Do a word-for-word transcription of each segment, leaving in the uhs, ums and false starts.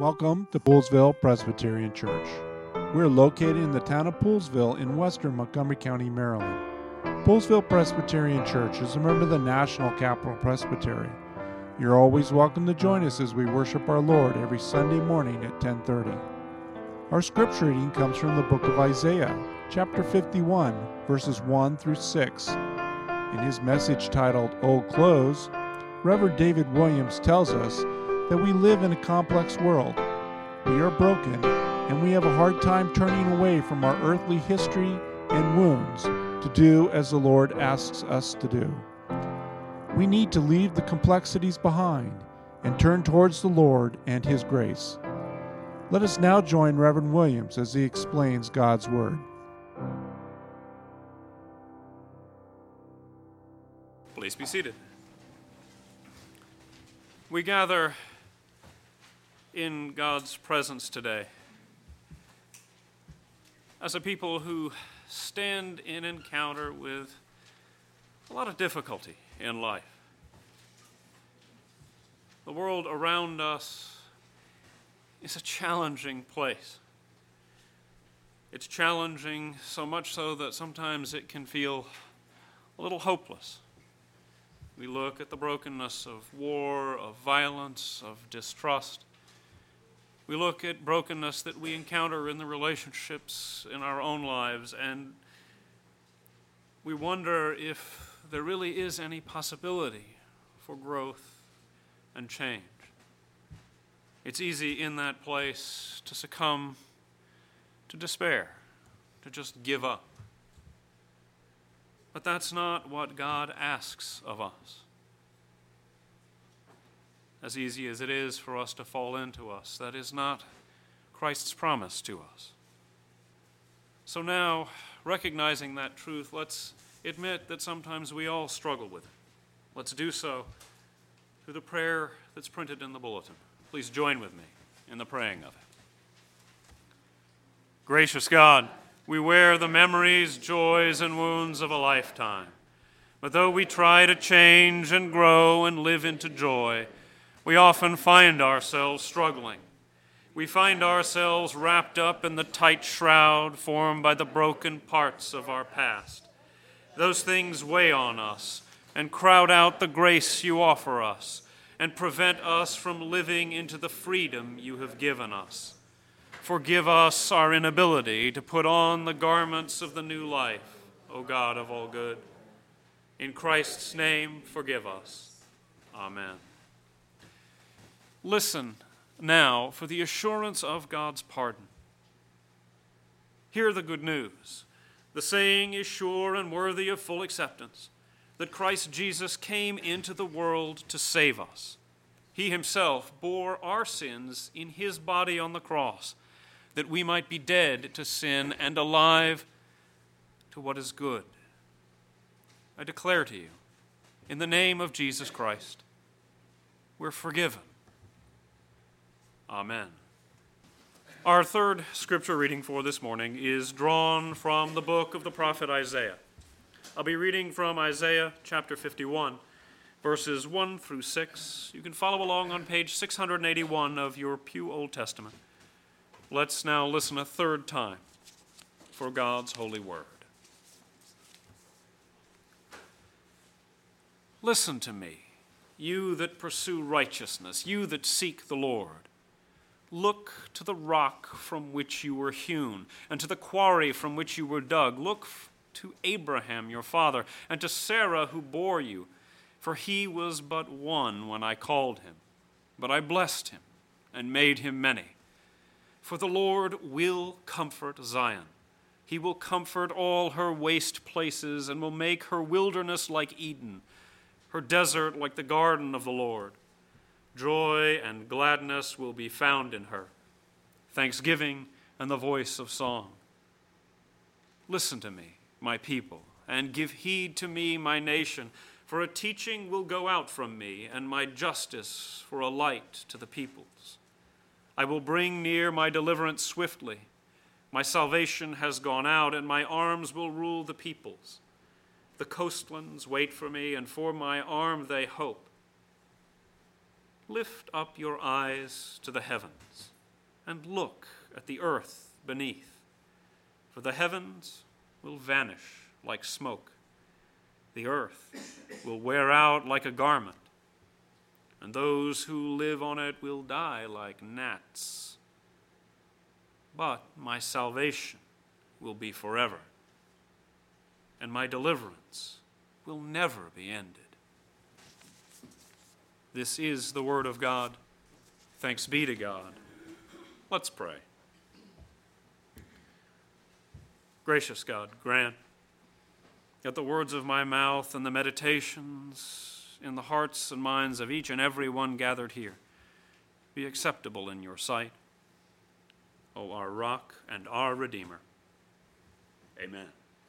Welcome to Poolesville Presbyterian Church. We're located in the town of Poolesville in western Montgomery County, Maryland. Poolesville Presbyterian Church is a member of the National Capital Presbytery. You're always welcome to join us as we worship our Lord every Sunday morning at ten thirty. Our scripture reading comes from the book of Isaiah, chapter fifty-one, verses one through six. In his message titled Old Clothes, Reverend David Williams tells us that we live in a complex world. We are broken, and we have a hard time turning away from our earthly history and wounds to do as the Lord asks us to do. We need to leave the complexities behind and turn towards the Lord and His grace. Let us now join Reverend Williams as he explains God's Word. Please be seated. We gather in God's presence today as a people who stand in encounter with a lot of difficulty in life. The world around us is a challenging place. It's challenging so much so that sometimes it can feel a little hopeless. We look at the brokenness of war, of violence, of distrust. We look at brokenness that we encounter in the relationships in our own lives, and we wonder if there really is any possibility for growth and change. It's easy in that place to succumb to despair, to just give up. But that's not what God asks of us. As easy as it is for us to fall into us, that is not Christ's promise to us. So now, recognizing that truth, let's admit that sometimes we all struggle with it. Let's do so through the prayer that's printed in the bulletin. Please join with me in the praying of it. Gracious God, we wear the memories, joys, and wounds of a lifetime. But though we try to change and grow and live into joy, we often find ourselves struggling. We find ourselves wrapped up in the tight shroud formed by the broken parts of our past. Those things weigh on us and crowd out the grace you offer us and prevent us from living into the freedom you have given us. Forgive us our inability to put on the garments of the new life, O God of all good. In Christ's name, forgive us. Amen. Listen now for the assurance of God's pardon. Hear the good news. The saying is sure and worthy of full acceptance, that Christ Jesus came into the world to save us. He himself bore our sins in his body on the cross, that we might be dead to sin and alive to what is good. I declare to you, in the name of Jesus Christ, we're forgiven. Amen. Our third scripture reading for this morning is drawn from the book of the prophet Isaiah. I'll be reading from Isaiah chapter fifty-one, verses one through six. You can follow along on page six hundred eighty-one of your Pew Old Testament. Let's now listen a third time for God's holy word. Listen to me, you that pursue righteousness, you that seek the Lord. Look to the rock from which you were hewn, and to the quarry from which you were dug. Look to Abraham your father, and to Sarah who bore you, for he was but one when I called him, but I blessed him and made him many. For the Lord will comfort Zion. He will comfort all her waste places and will make her wilderness like Eden, her desert like the garden of the Lord. Joy and gladness will be found in her, thanksgiving and the voice of song. Listen to me, my people, and give heed to me, my nation, for a teaching will go out from me, and my justice for a light to the peoples. I will bring near my deliverance swiftly. My salvation has gone out, and my arms will rule the peoples. The coastlands wait for me, and for my arm they hope. lift up your eyes to the heavens and look at the earth beneath, for the heavens will vanish like smoke. The earth will wear out like a garment, and those who live on it will die like gnats. But my salvation will be forever, and my deliverance will never be ended. This is the word of God. Thanks be to God. Let's pray. Gracious God, grant that the words of my mouth and the meditations in the hearts and minds of each and every one gathered here be acceptable in your sight, O our rock and our Redeemer. Amen.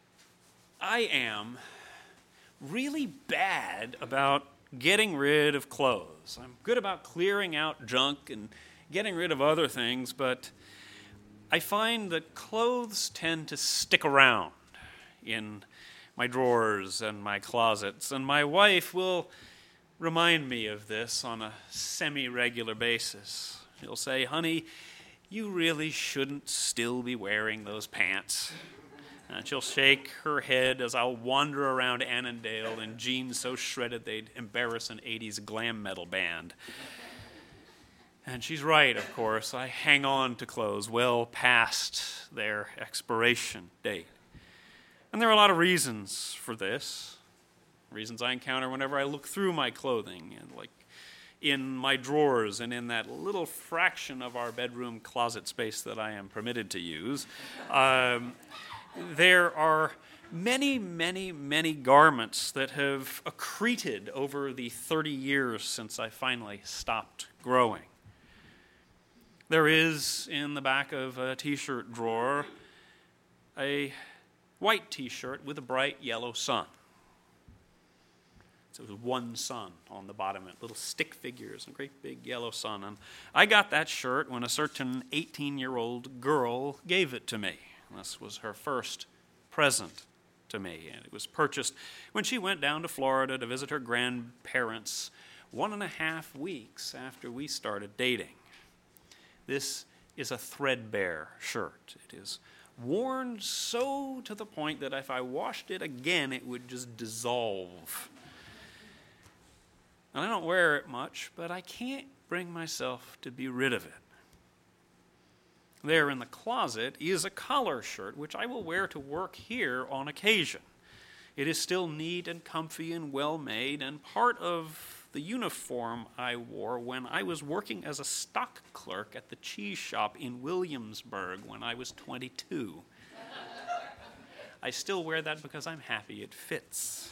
I am really bad about getting rid of clothes. I'm good about clearing out junk and getting rid of other things, but I find that clothes tend to stick around in my drawers and my closets, and my wife will remind me of this on a semi-regular basis. She'll say, "Honey, you really shouldn't still be wearing those pants." And she'll shake her head as I'll wander around Annandale in jeans so shredded they'd embarrass an eighties glam metal band. And she's right, of course. I hang on to clothes well past their expiration date. And there are a lot of reasons for this. Reasons I encounter whenever I look through my clothing, and like in my drawers and in that little fraction of our bedroom closet space that I am permitted to use. Um, there are many, many, many garments that have accreted over the thirty years since I finally stopped growing. There is, in the back of a t-shirt drawer, a white t-shirt with a bright yellow sun. So it was one sun on the bottom, and little stick figures and a great big yellow sun. And I got that shirt when a certain eighteen-year-old girl gave it to me. This was her first present to me, and it was purchased when she went down to Florida to visit her grandparents one and a half weeks after we started dating. This is a threadbare shirt. It is worn so to the point that if I washed it again, it would just dissolve. And I don't wear it much, but I can't bring myself to be rid of it. There in the closet is a collar shirt, which I will wear to work here on occasion. It is still neat and comfy and well-made, and part of the uniform I wore when I was working as a stock clerk at the cheese shop in Williamsburg when I was twenty-two. I still wear that because I'm happy it fits.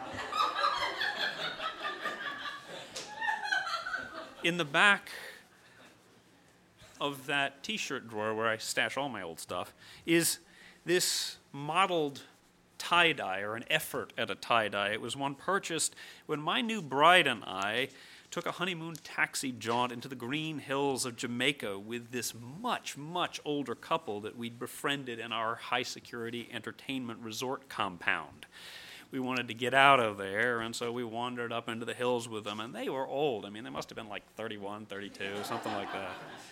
In the back of that t-shirt drawer where I stash all my old stuff is this modeled tie-dye, or an effort at a tie-dye. It was one purchased when my new bride and I took a honeymoon taxi jaunt into the green hills of Jamaica with this much, much older couple that we'd befriended in our high-security entertainment resort compound. We wanted to get out of there, and so we wandered up into the hills with them, and they were old. I mean, they must have been like thirty-one, thirty-two, something like that.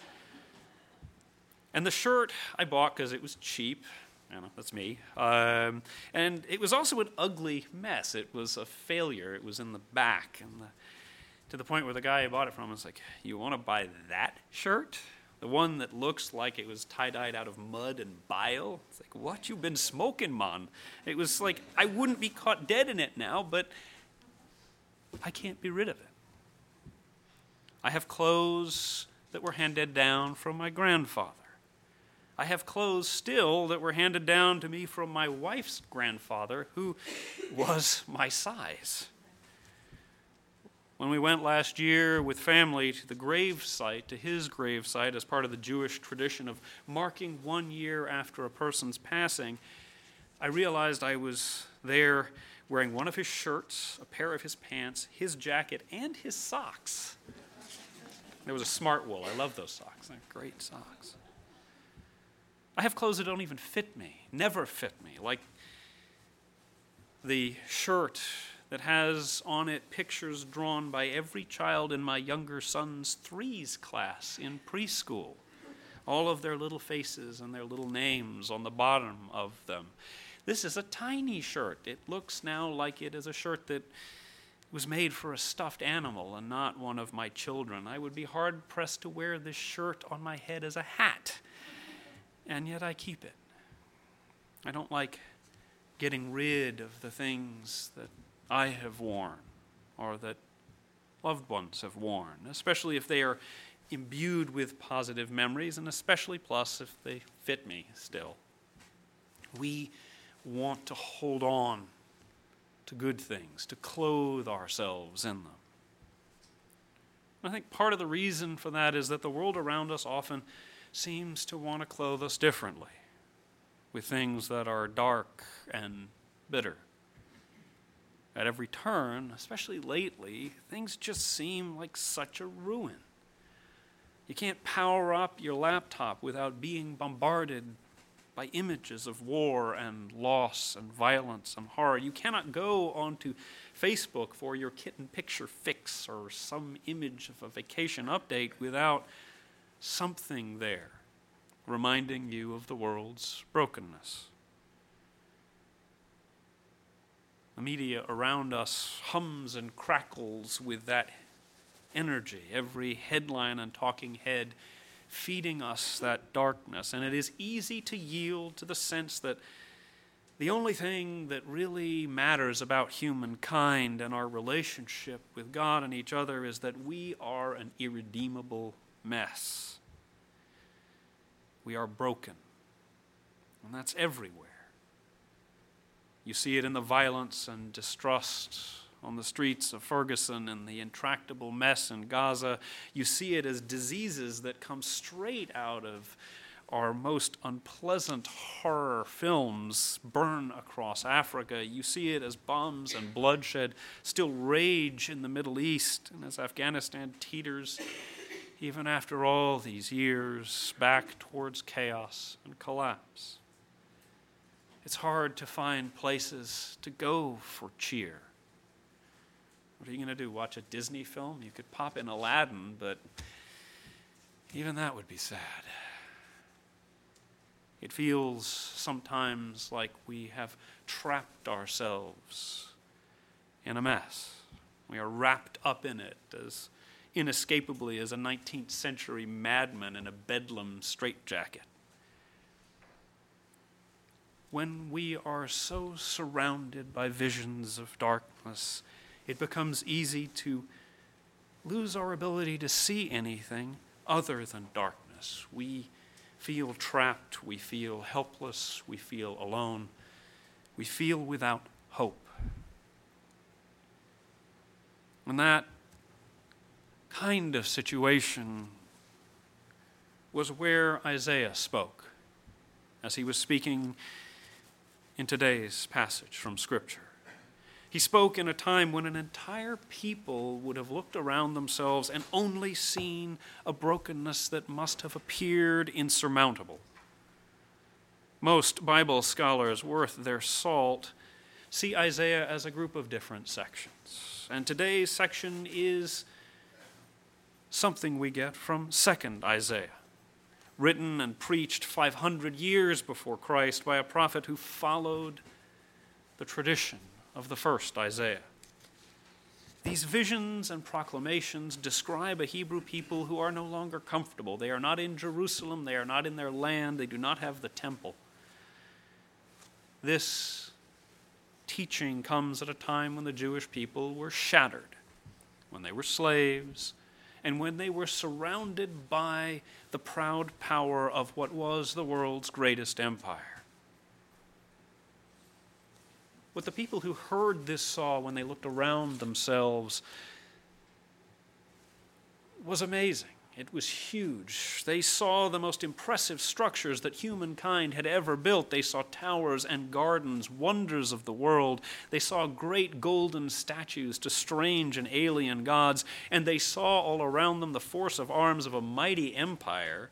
And the shirt I bought because it was cheap. You know, that's me. Um, and it was also an ugly mess. It was a failure. It was in the back, and the, to the point where the guy I bought it from was like, "You want to buy that shirt? The one that looks like it was tie-dyed out of mud and bile?" It's like, "What you been smoking, man?" It was like, I wouldn't be caught dead in it now, but I can't be rid of it. I have clothes that were handed down from my grandfather. I have clothes still that were handed down to me from my wife's grandfather, who was my size. When we went last year with family to the grave site, to his grave site, as part of the Jewish tradition of marking one year after a person's passing, I realized I was there wearing one of his shirts, a pair of his pants, his jacket, and his socks. There was a Smart Wool. I love those socks. They're great socks. I have clothes that don't even fit me, never fit me, like the shirt that has on it pictures drawn by every child in my younger son's threes class in preschool. All of their little faces and their little names on the bottom of them. This is a tiny shirt. It looks now like it is a shirt that was made for a stuffed animal and not one of my children. I would be hard-pressed to wear this shirt on my head as a hat, and yet I keep it. I don't like getting rid of the things that I have worn or that loved ones have worn, especially if they are imbued with positive memories, and especially plus if they fit me still. We want to hold on to good things, to clothe ourselves in them. I think part of the reason for that is that the world around us often seems to want to clothe us differently, with things that are dark and bitter. At every turn, especially lately, things just seem like such a ruin. You can't power up your laptop without being bombarded by images of war and loss and violence and horror. You cannot go onto Facebook for your kitten picture fix or some image of a vacation update without something there reminding you of the world's brokenness. The media around us hums and crackles with that energy, every headline and talking head feeding us that darkness. And it is easy to yield to the sense that the only thing that really matters about humankind and our relationship with God and each other is that we are an irredeemable mess. We are broken. And that's everywhere. You see it in the violence and distrust on the streets of Ferguson and the intractable mess in Gaza. You see it as diseases that come straight out of our most unpleasant horror films burn across Africa. You see it as bombs and bloodshed still rage in the Middle East, and as Afghanistan teeters, even after all these years, back towards chaos and collapse. It's hard to find places to go for cheer. What are you going to do, watch a Disney film? You could pop in Aladdin, but even that would be sad. It feels sometimes like we have trapped ourselves in a mess. We are wrapped up in it as inescapably as a nineteenth century madman in a bedlam straitjacket. When we are so surrounded by visions of darkness, it becomes easy to lose our ability to see anything other than darkness. We feel trapped, we feel helpless, we feel alone, we feel without hope. And that kind of situation was where Isaiah spoke as he was speaking in today's passage from Scripture. He spoke in a time when an entire people would have looked around themselves and only seen a brokenness that must have appeared insurmountable. Most Bible scholars worth their salt see Isaiah as a group of different sections. And today's section is something we get from Second Isaiah, written and preached five hundred years before Christ by a prophet who followed the tradition of the first Isaiah. These visions and proclamations describe a Hebrew people who are no longer comfortable. They are not in Jerusalem, they are not in their land, they do not have the temple. This teaching comes at a time when the Jewish people were shattered, when they were slaves, and when they were surrounded by the proud power of what was the world's greatest empire. What the people who heard this saw when they looked around themselves was amazing. It was huge. They saw the most impressive structures that humankind had ever built. They saw towers and gardens, wonders of the world. They saw great golden statues to strange and alien gods, and they saw all around them the force of arms of a mighty empire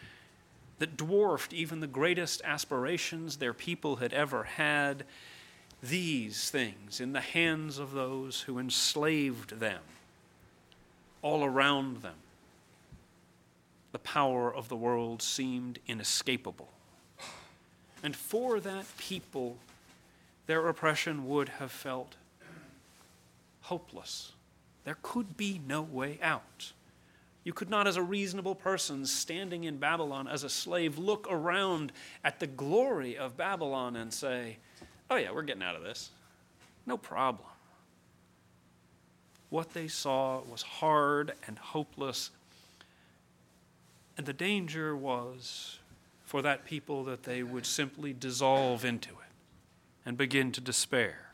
that dwarfed even the greatest aspirations their people had ever had. these things in the hands of those who enslaved them, all around them, the power of the world seemed inescapable. And for that people, their oppression would have felt hopeless. There could be no way out. You could not, as a reasonable person standing in Babylon as a slave, look around at the glory of Babylon and say, oh yeah, we're getting out of this. No problem. What they saw was hard and hopeless, and the danger was for that people that they would simply dissolve into it and begin to despair.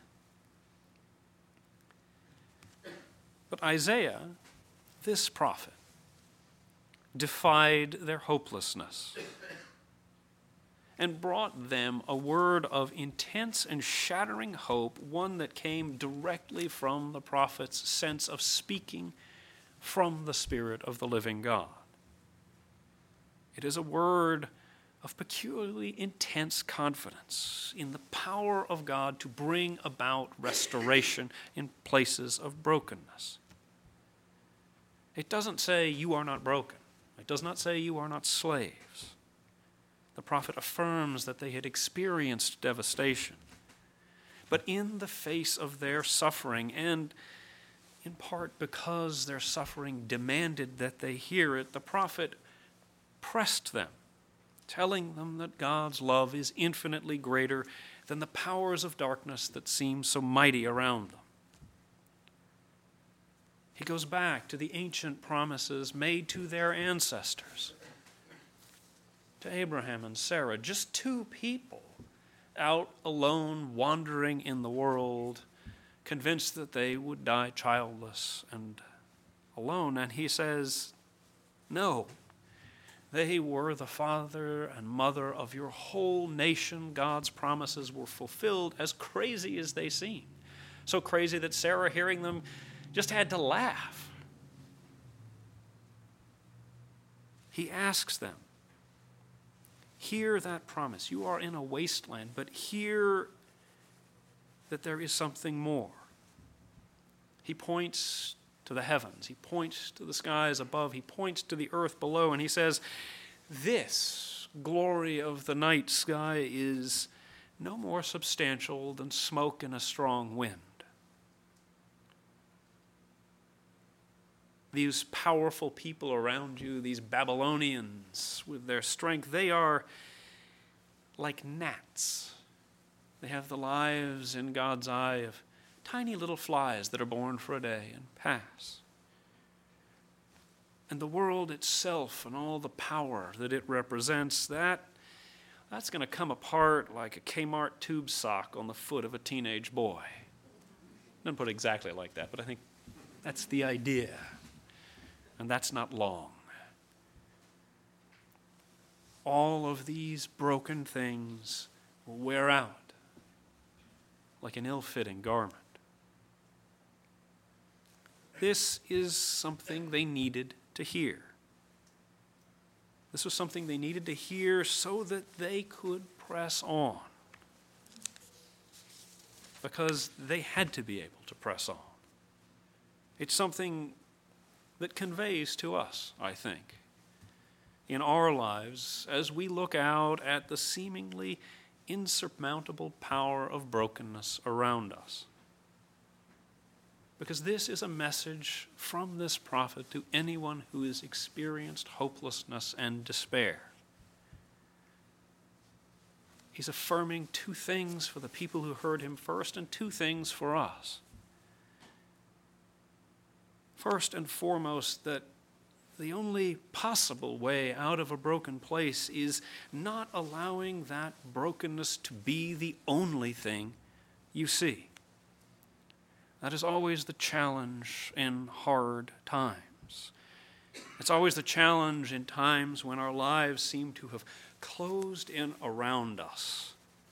But Isaiah, this prophet, defied their hopelessness and brought them a word of intense and shattering hope, one that came directly from the prophet's sense of speaking from the Spirit of the living God. It is a word of peculiarly intense confidence in the power of God to bring about restoration in places of brokenness. It doesn't say you are not broken. It does not say you are not slaves. The prophet affirms that they had experienced devastation. But in the face of their suffering, and in part because their suffering demanded that they hear it, the prophet pressed them, telling them that God's love is infinitely greater than the powers of darkness that seem so mighty around them. He goes back to the ancient promises made to their ancestors, to Abraham and Sarah, just two people out alone wandering in the world, convinced that they would die childless and alone. And he says, no, they were the father and mother of your whole nation. God's promises were fulfilled, as crazy as they seemed. So crazy that Sarah, hearing them, just had to laugh. He asks them, hear that promise. You are in a wasteland, but hear that there is something more. He points to the heavens. He points to the skies above. He points to the earth below, and he says, this glory of the night sky is no more substantial than smoke in a strong wind. These powerful people around you, these Babylonians with their strength, they are like gnats. They have the lives in God's eye of tiny little flies that are born for a day and pass. And the world itself and all the power that it represents, that, that's going to come apart like a Kmart tube sock on the foot of a teenage boy. Doesn't put it exactly like that, but I think that's the idea. And that's not long. All of these broken things will wear out like an ill-fitting garment. This is something they needed to hear. This was something they needed to hear so that they could press on. Because they had to be able to press on. It's something that conveys to us, I think, in our lives as we look out at the seemingly insurmountable power of brokenness around us. Because this is a message from this prophet to anyone who has experienced hopelessness and despair. He's affirming two things for the people who heard him first and two things for us. First and foremost, that the only possible way out of a broken place is not allowing that brokenness to be the only thing you see. That is always the challenge in hard times. It's always the challenge in times when our lives seem to have closed in around us.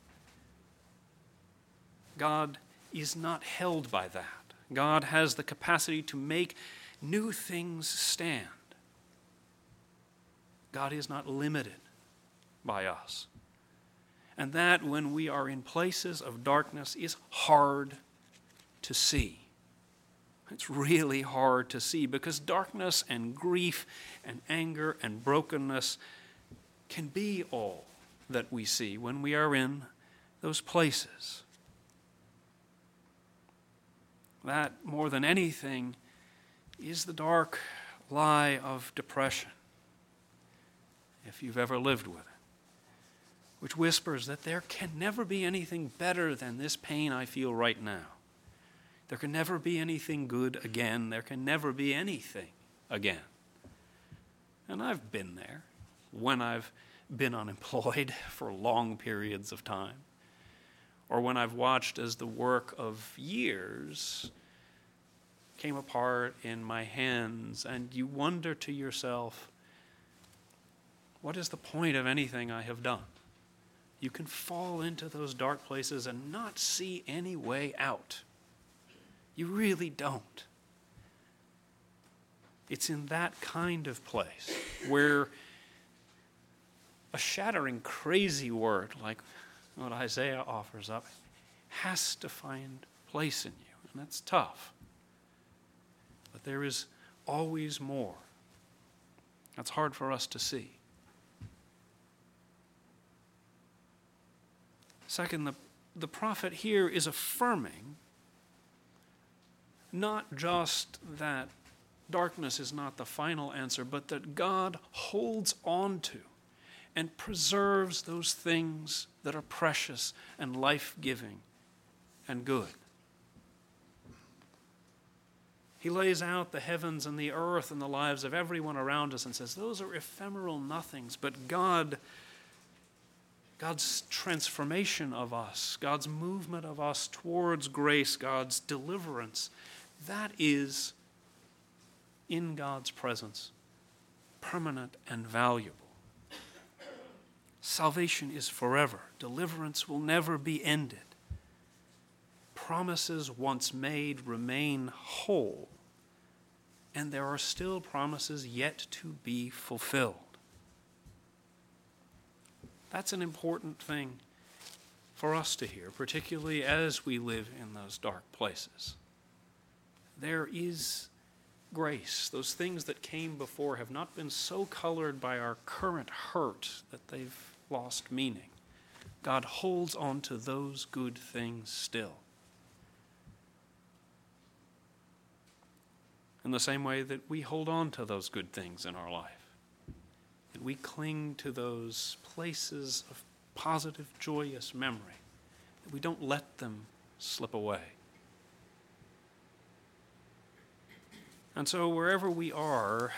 God is not held by that. God has the capacity to make new things stand. God is not limited by us. And that, when we are in places of darkness, is hard to see. It's really hard to see because darkness and grief and anger and brokenness can be all that we see when we are in those places. That, more than anything, is the dark lie of depression, if you've ever lived with it, which whispers that there can never be anything better than this pain I feel right now. There can never be anything good again. There can never be anything again. And I've been there when I've been unemployed for long periods of time, or when I've watched as the work of years came apart in my hands, and you wonder to yourself, what is the point of anything I have done? You can fall into those dark places and not see any way out. You really don't. It's in that kind of place where a shattering, crazy word like what Isaiah offers up has to find place in you, and that's tough. But there is always more. That's hard for us to see. Second, the, the prophet here is affirming not just that darkness is not the final answer, but that God holds on to and preserves those things that are precious and life-giving and good. He lays out the heavens and the earth and the lives of everyone around us and says, those are ephemeral nothings, but God, God's transformation of us, God's movement of us towards grace, God's deliverance, that is, in God's presence, permanent and valuable. Salvation is forever. Deliverance will never be ended. Promises once made remain whole, and there are still promises yet to be fulfilled. That's an important thing for us to hear, particularly as we live in those dark places. There is grace. Those things that came before have not been so colored by our current hurt that they've lost meaning. God holds on to those good things still. In the same way that we hold on to those good things in our life, that we cling to those places of positive, joyous memory, that we don't let them slip away. And so wherever we are,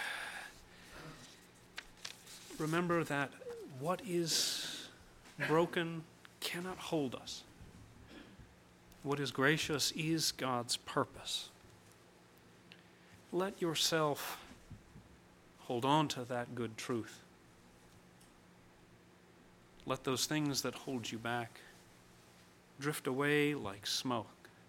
remember that what is broken cannot hold us. What is gracious is God's purpose. Let yourself hold on to that good truth. Let those things that hold you back drift away like smoke.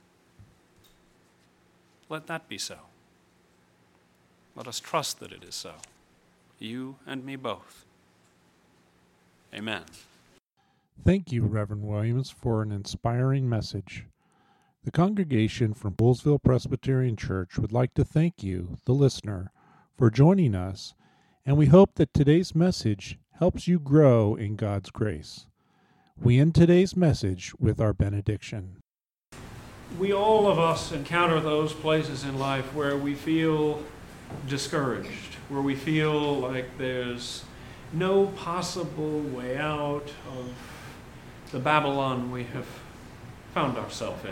Let that be so. Let us trust that it is so. You and me both. Amen. Thank you, Reverend Williams, for an inspiring message. The congregation from Poolesville Presbyterian Church would like to thank you, the listener, for joining us, and we hope that today's message helps you grow in God's grace. We end today's message with our benediction. We all of us encounter those places in life where we feel discouraged, where we feel like there's no possible way out of the Babylon we have found ourselves in.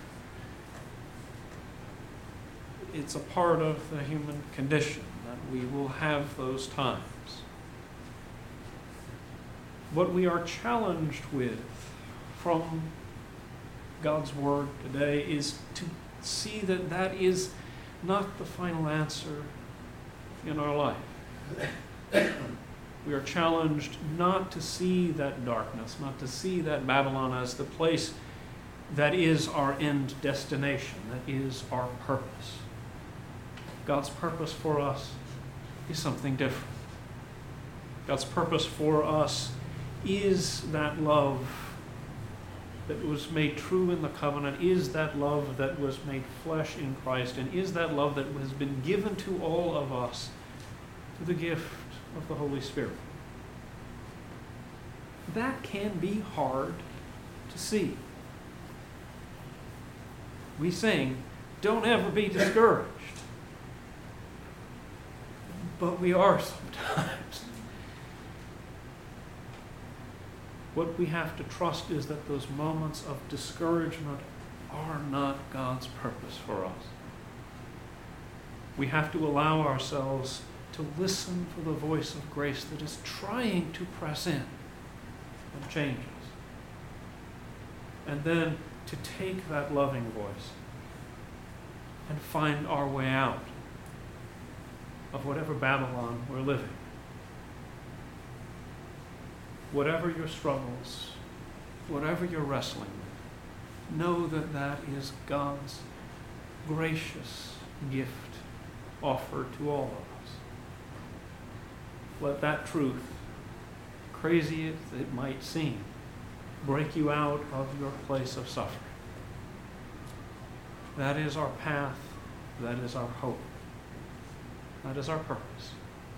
It's a part of the human condition that we will have those times. What we are challenged with from God's Word today is to see that that is not the final answer in our life. We are challenged not to see that darkness, not to see that Babylon as the place that is our end destination, that is our purpose. God's purpose for us is something different. God's purpose for us is that love that was made true in the covenant, is that love that was made flesh in Christ, and is that love that has been given to all of us through the gift of the Holy Spirit. That can be hard to see. We sing, don't ever be discouraged. But we are sometimes. What we have to trust is that those moments of discouragement are not God's purpose for us. We have to allow ourselves to listen for the voice of grace that is trying to press in and change us. And then to take that loving voice and find our way out of whatever Babylon we're living. Whatever your struggles, whatever you're wrestling with, know that that is God's gracious gift offered to all of us. Let that truth, crazy as it might seem, break you out of your place of suffering. That is our path. That is our hope. That is our purpose.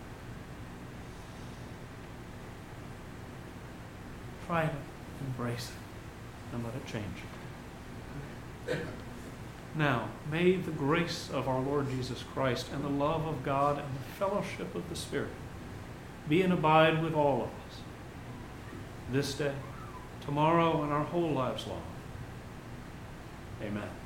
Try to embrace it and let it change you. Now, may the grace of our Lord Jesus Christ and the love of God and the fellowship of the Spirit be and abide with all of us this day, tomorrow, and our whole lives long. Amen.